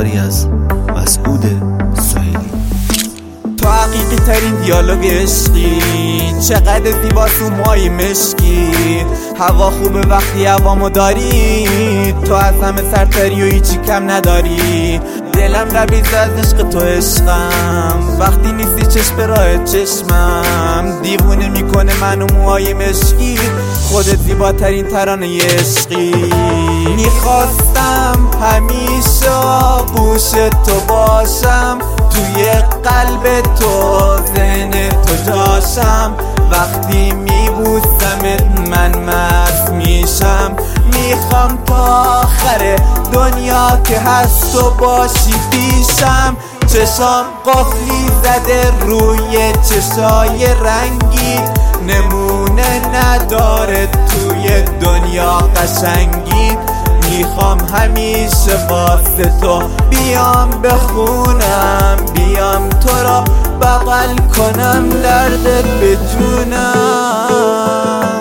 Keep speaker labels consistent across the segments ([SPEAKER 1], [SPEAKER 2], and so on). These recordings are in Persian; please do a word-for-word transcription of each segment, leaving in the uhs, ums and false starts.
[SPEAKER 1] کاری از مسعود سهیلی.
[SPEAKER 2] تو حقیقی ترین دیالوگ عشقی، چقدر زیبا تو مای مشکی. هوا خوبه وقتی هوامو داری، تو از همه سرتری و هیچی کم نداری. دلم لبریز از عشق تو عشقم، وقتی نیستی چشم به راه چشمم. دیوونه میکنه منو موهای مشکی، خودت زیباترین ترانه عشقی. میخواستم همیشه آغوش تو باشم، توی قلب تو ذهن تو جاشم. وقتی میبوسمت من مست میشم، میخوام تا آخر دنیا که هست تو باشی پیشم. چشام قفلی زده روی چشای رنگی، نمونه نداره توی دنیا قشنگی. میخوام همیشه واسه تو بیام بخونم، بیام تو را بغل کنم، دردت به جونم.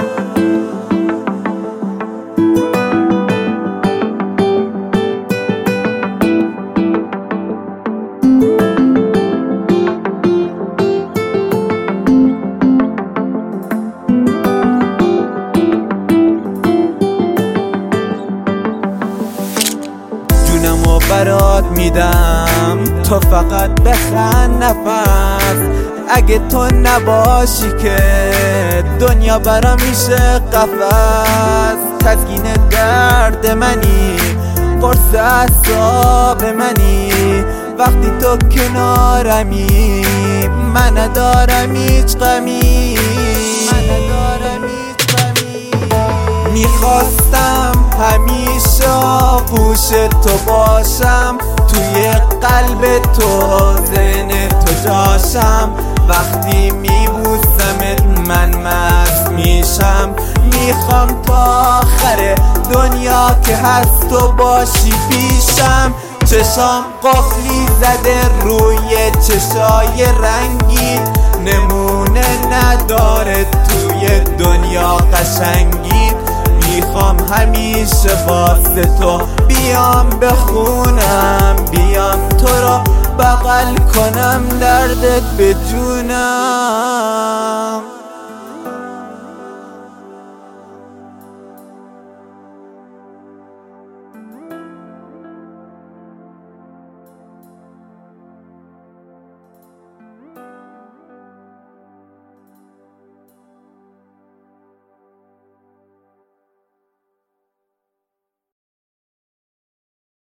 [SPEAKER 2] جونمو برات میدم، تو فقط بخند نفس. اگه تو نباشی که دنیا برام میشه قفس. تسکین درد منی، قرص اعصاب منی. وقتی تو کنارمی من ندارم هیچ غمی، من ندارم هیچ غمی. میخواستم همیشه آغوش تو باشم، توی قلب تو ذهن تو جاشم. وقتی میبوسمت من مست میشم، میخوام تا آخر دنیا که هست تو باشی پیشم. چشام قفلی زده روی چشای رنگی، نمونه نداره توی دنیا قشنگی. میخوام همیشه واسه تو بیام بخونم، بیام تو را بغل کنم، دردت به جونم.